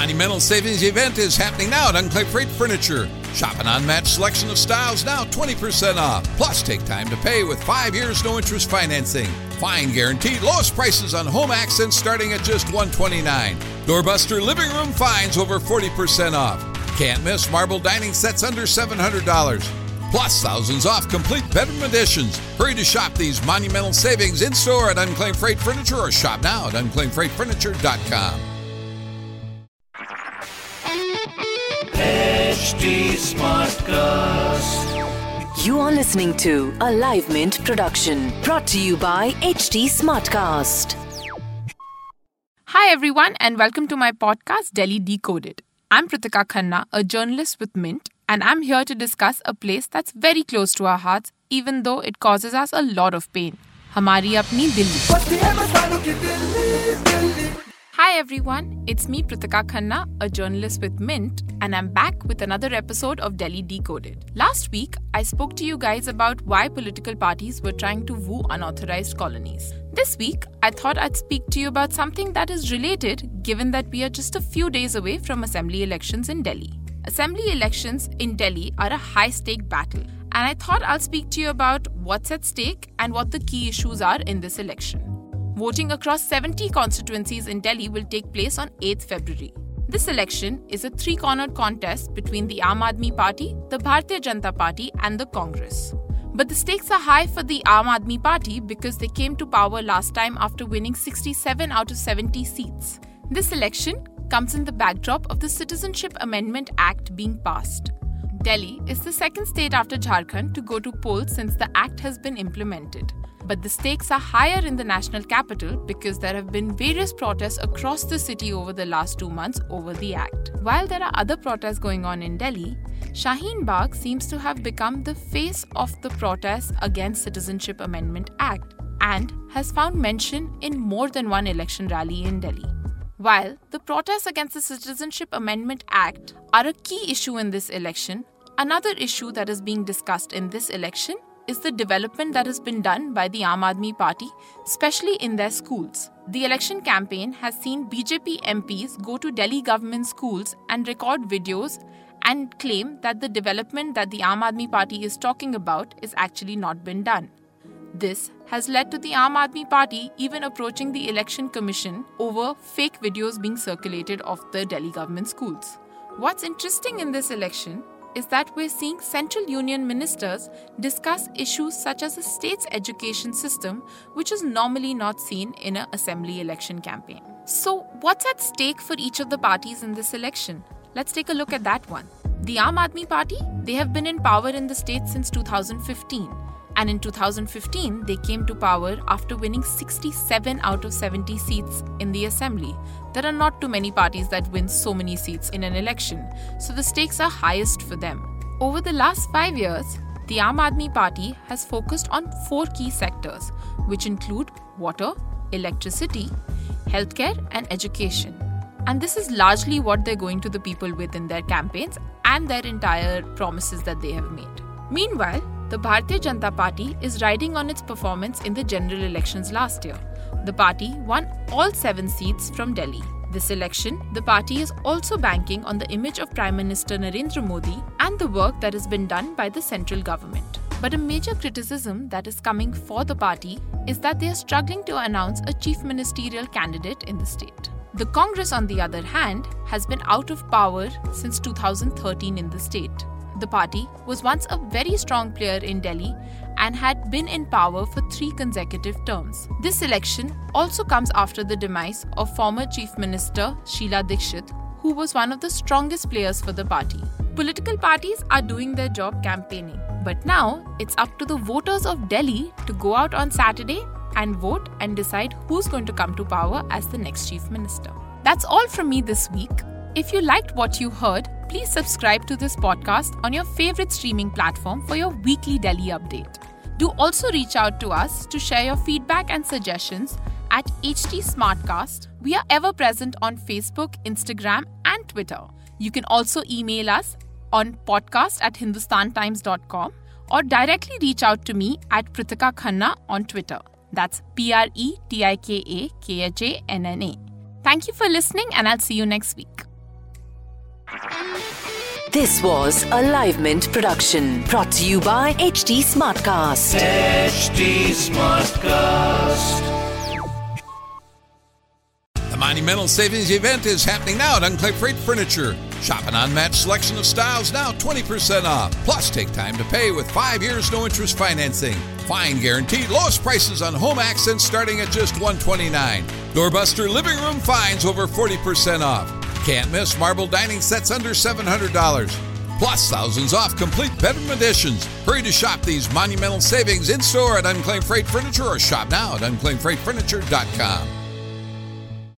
Monumental Savings Event is happening now at Unclaimed Freight Furniture. Shop an unmatched selection of styles now 20% off. Plus, take time to pay with 5 years no interest financing. Find guaranteed lowest prices on home accents starting at just $129. Doorbuster living room finds over 40% off. Can't miss marble dining sets under $700. Plus, thousands off complete bedroom additions. Hurry to shop these monumental savings in-store at Unclaimed Freight Furniture or shop now at unclaimedfreightfurniture.com. HT Smartcast. You are listening to a Live Mint production brought to you by HT Smartcast. Hi everyone and welcome to my podcast Delhi Decoded. I'm Pritika Khanna, a journalist with Mint, and I'm here to discuss a place that's very close to our hearts even though it causes us a lot of pain. Hamari apni Delhi. Hi everyone, it's me Pritika Khanna, a journalist with Mint, and I'm back with another episode of Delhi Decoded. Last week, I spoke to you guys about why political parties were trying to woo unauthorized colonies. This week, I thought I'd speak to you about something that is related given that we are just a few days away from assembly elections in Delhi. Assembly elections in Delhi are a high-stake battle, and I thought I'll speak to you about what's at stake and what the key issues are in this election. Voting across 70 constituencies in Delhi will take place on 8th February. This election is a three-cornered contest between the Aam Aadmi Party, the Bharatiya Janata Party and the Congress. But the stakes are high for the Aam Aadmi Party because they came to power last time after winning 67 out of 70 seats. This election comes in the backdrop of the Citizenship Amendment Act being passed. Delhi is the second state after Jharkhand to go to polls since the act has been implemented. But the stakes are higher in the national capital because there have been various protests across the city over the last 2 months over the act. While there are other protests going on in Delhi, Shaheen Bagh seems to have become the face of the protests against Citizenship Amendment Act and has found mention in more than one election rally in Delhi. While the protests against the Citizenship Amendment Act are a key issue in this election, another issue that is being discussed in this election is the development that has been done by the Aam Aadmi Party, especially in their schools. The election campaign has seen BJP MPs go to Delhi government schools and record videos and claim that the development that the Aam Aadmi Party is talking about is actually not been done. This has led to the Aam Aadmi Party even approaching the Election Commission over fake videos being circulated of the Delhi government schools. What's interesting in this election is that we're seeing Central Union ministers discuss issues such as the state's education system, which is normally not seen in an assembly election campaign. So, what's at stake for each of the parties in this election? Let's take a look at that one. The Aam Aadmi Party, they have been in power in the state since 2015. And in 2015, they came to power after winning 67 out of 70 seats in the assembly. There are not too many parties that win so many seats in an election, so the stakes are highest for them. Over the last 5 years, the Aam Aadmi Party has focused on 4 key sectors, which include water, electricity, healthcare, and education. And this is largely what they're going to the people with in their campaigns and their entire promises that they have made. Meanwhile, the Bharatiya Janata Party is riding on its performance in the general elections last year. The party won all 7 seats from Delhi. This election, the party is also banking on the image of Prime Minister Narendra Modi and the work that has been done by the central government. But a major criticism that is coming for the party is that they are struggling to announce a chief ministerial candidate in the state. The Congress, on the other hand, has been out of power since 2013 in the state. The party was once a very strong player in Delhi and had been in power for 3 consecutive terms. This election also comes after the demise of former Chief Minister Sheila Dikshit, who was one of the strongest players for the party. Political parties are doing their job campaigning, but now it's up to the voters of Delhi to go out on Saturday and vote and decide who's going to come to power as the next Chief Minister. That's all from me this week. If you liked what you heard, please subscribe to this podcast on your favorite streaming platform for your weekly Delhi update. Do also reach out to us to share your feedback and suggestions at HT Smartcast. We are ever present on Facebook, Instagram, and Twitter. You can also email us on podcast@hindustantimes.com or directly reach out to me at Pritika Khanna on Twitter. That's PRETIKAKHANNA. Thank you for listening, and I'll see you next week. This was a Live Mint production brought to you by HT Smartcast. HT Smartcast. The Monumental Savings Event is happening now at Enclave Freight Furniture. Shop an unmatched selection of styles now 20% off. Plus, take time to pay with 5 years no interest financing. Find guaranteed lowest prices on home accents starting at just $129. Doorbuster living room finds over 40% off. Can't miss marble dining sets under $700. Plus, thousands off complete bedroom additions. Hurry to shop these monumental savings in-store at Unclaimed Freight Furniture or shop now at unclaimedfreightfurniture.com.